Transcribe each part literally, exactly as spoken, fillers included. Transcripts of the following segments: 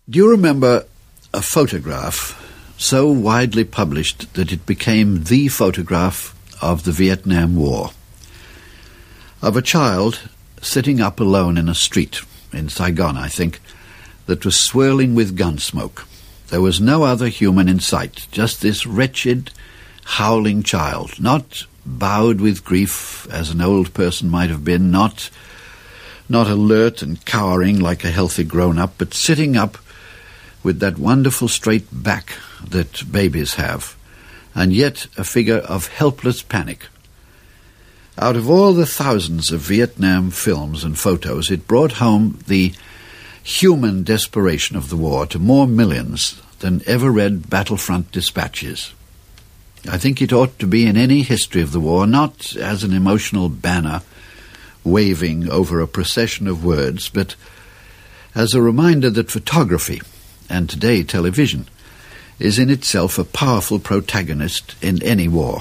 Do you remember a photograph so widely published that it became the photograph of the Vietnam War? Of a child sitting up alone in a street, in Saigon, I think, that was swirling with gun smoke. There was no other human in sight, just this wretched, howling child, not bowed with grief as an old person might have been, not, not alert and cowering like a healthy grown-up, but sitting up with that wonderful straight back that babies have, and yet a figure of helpless panic. Out of all the thousands of Vietnam films and photos, it brought home the human desperation of the war to more millions than ever read Battlefront Dispatches. I think it ought to be in any history of the war, not as an emotional banner waving over a procession of words, but as a reminder that photography, and today television, is in itself a powerful protagonist in any war.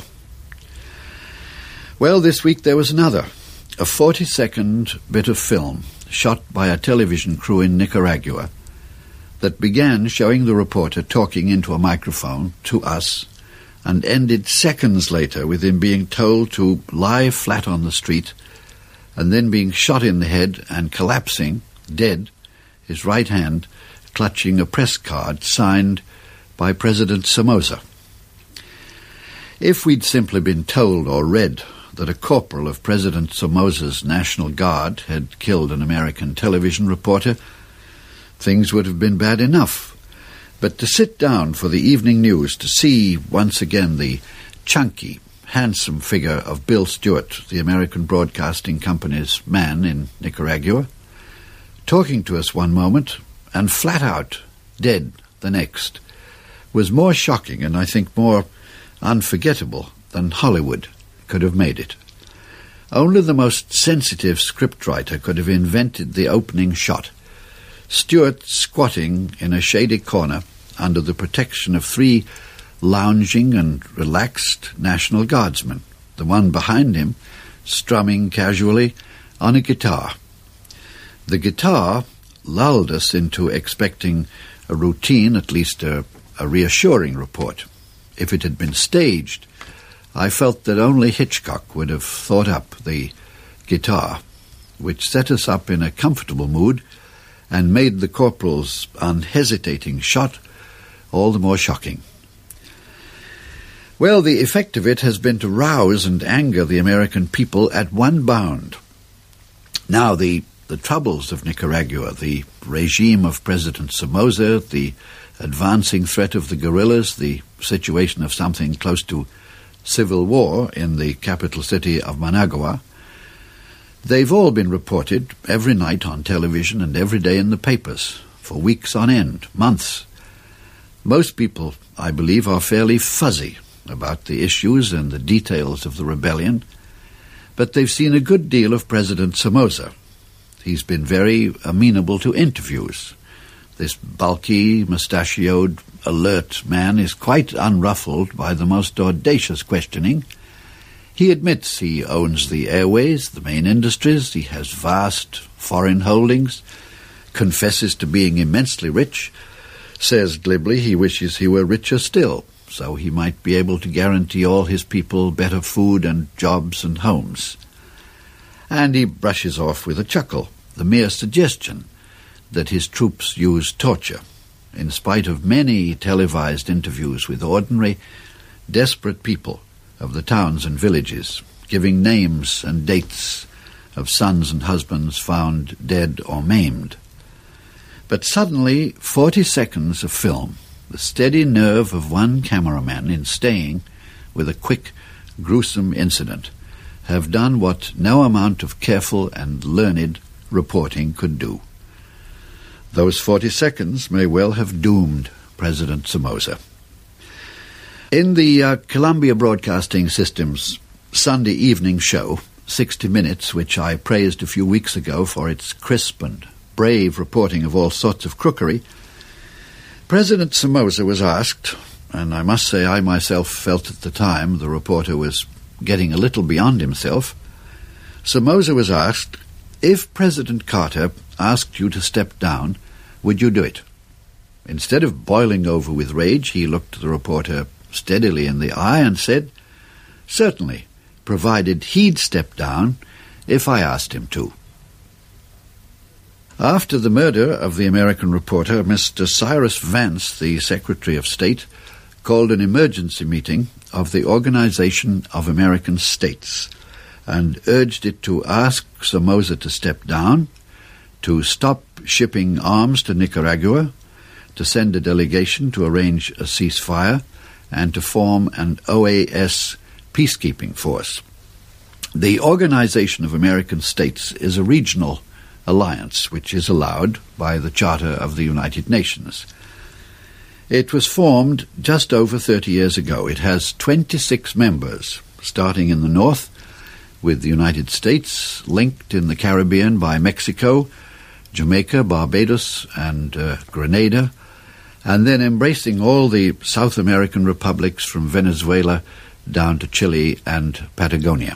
Well, this week there was another, a forty-second bit of film shot by a television crew in Nicaragua that began showing the reporter talking into a microphone to us and ended seconds later with him being told to lie flat on the street and then being shot in the head and collapsing, dead, his right hand clutching a press card signed by President Somoza. If we'd simply been told or read that a corporal of President Somoza's National Guard had killed an American television reporter, things would have been bad enough. But to sit down for the evening news to see once again the chunky, handsome figure of Bill Stewart, the American Broadcasting Company's man in Nicaragua, talking to us one moment and flat out dead the next, was more shocking and I think more unforgettable than Hollywood could have made it. Only the most sensitive scriptwriter could have invented the opening shot. Stewart squatting in a shady corner under the protection of three lounging and relaxed National Guardsmen, the one behind him strumming casually on a guitar. The guitar lulled us into expecting a routine, at least a, a reassuring report. If it had been staged, I felt that only Hitchcock would have thought up the guitar, which set us up in a comfortable mood and made the corporal's unhesitating shot all the more shocking. Well, the effect of it has been to rouse and anger the American people at one bound. Now, the, the troubles of Nicaragua, the regime of President Somoza, the advancing threat of the guerrillas, the situation of something close to civil war in the capital city of Managua, they've all been reported every night on television and every day in the papers for weeks on end, months. Most people, I believe, are fairly fuzzy about the issues and the details of the rebellion, but they've seen a good deal of President Somoza. He's been very amenable to interviews. This bulky, mustachioed, alert man is quite unruffled by the most audacious questioning. He admits he owns the airways, the main industries, he has vast foreign holdings, confesses to being immensely rich, says glibly he wishes he were richer still, so he might be able to guarantee all his people better food and jobs and homes. And he brushes off with a chuckle the mere suggestion that his troops use torture, in spite of many televised interviews with ordinary, desperate people of the towns and villages, giving names and dates of sons and husbands found dead or maimed. But suddenly, forty seconds of film, the steady nerve of one cameraman in staying with a quick, gruesome incident, have done what no amount of careful and learned reporting could do. Those forty seconds may well have doomed President Somoza. In the uh, Columbia Broadcasting System's Sunday evening show, sixty minutes, which I praised a few weeks ago for its crisp and brave reporting of all sorts of crookery, President Somoza was asked, and I must say I myself felt at the time the reporter was getting a little beyond himself, Somoza was asked, if President Carter asked you to step down, would you do it? instead of boiling over with rage, he looked the reporter steadily in the eye and said, "Certainly, provided he'd step down if I asked him to." After the murder of the American reporter, Mister Cyrus Vance, the Secretary of State, called an emergency meeting of the Organization of American States and urged it to ask Somoza to step down, to stop shipping arms to Nicaragua, to send a delegation to arrange a ceasefire, and to form an O A S peacekeeping force. The Organization of American States is a regional alliance which is allowed by the Charter of the United Nations. It was formed just over thirty years ago. It has twenty-six members, starting in the north with the United States, linked in the Caribbean by Mexico, Jamaica, Barbados, and uh, Grenada, and then embracing all the South American republics from Venezuela down to Chile and Patagonia.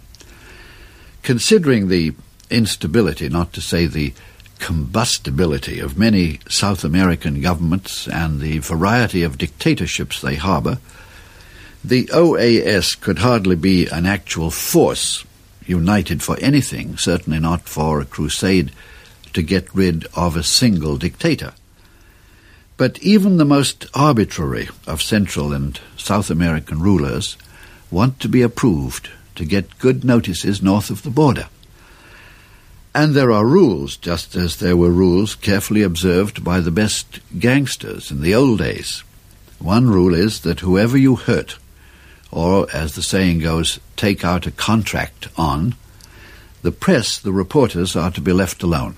Considering the instability, not to say the combustibility, of many South American governments and the variety of dictatorships they harbour, the O A S could hardly be an actual force united for anything, certainly not for a crusade to get rid of a single dictator. But even the most arbitrary of Central and South American rulers want to be approved to get good notices north of the border. And there are rules, just as there were rules carefully observed by the best gangsters in the old days. One rule is that whoever you hurt, or, as the saying goes, take out a contract on, the press, the reporters, are to be left alone.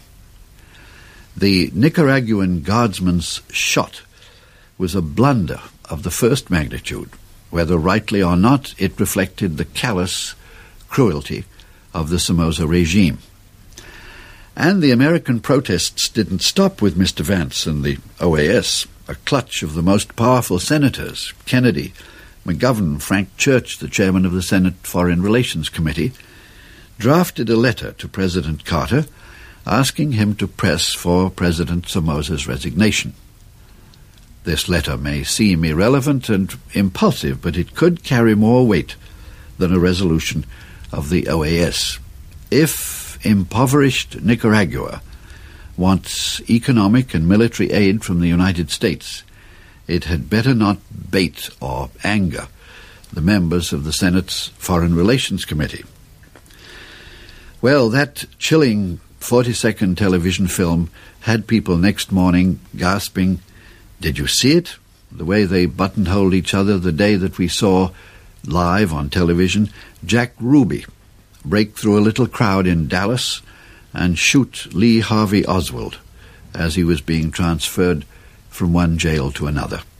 The Nicaraguan guardsman's shot was a blunder of the first magnitude. Whether rightly or not, it reflected the callous cruelty of the Somoza regime. And the American protests didn't stop with Mister Vance and the O A S. A clutch of the most powerful senators, Kennedy, McGovern, Frank Church, the chairman of the Senate Foreign Relations Committee, drafted a letter to President Carter asking him to press for President Somoza's resignation. This letter may seem irrelevant and impulsive, but it could carry more weight than a resolution of the O A S. If impoverished Nicaragua wants economic and military aid from the United States, it had better not bait or anger the members of the Senate's Foreign Relations Committee. Well, that chilling forty-second television film had people next morning gasping, "Did you see it? The way they buttonholed each other the day that we saw live on television Jack Ruby break through a little crowd in Dallas and shoot Lee Harvey Oswald as he was being transferred from one jail to another."